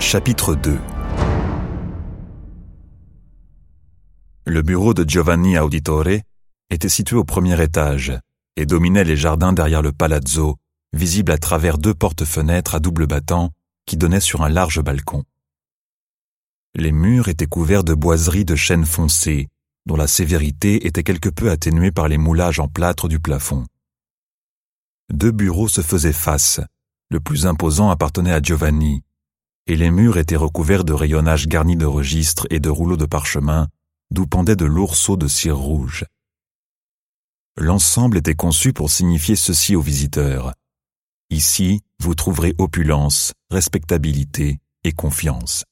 Chapitre 2. Le bureau de Giovanni Auditore était situé au premier étage et dominait les jardins derrière le palazzo, visible à travers 2 portes-fenêtres à double battant qui donnaient sur un large balcon. Les murs étaient couverts de boiseries de chêne foncé, dont la sévérité était quelque peu atténuée par les moulages en plâtre du plafond. 2 bureaux se faisaient face, le plus imposant appartenait à Giovanni, et les murs étaient recouverts de rayonnages garnis de registres et de rouleaux de parchemin, d'où pendaient de lourds seaux de cire rouge. L'ensemble était conçu pour signifier ceci aux visiteurs. Ici, vous trouverez opulence, respectabilité et confiance.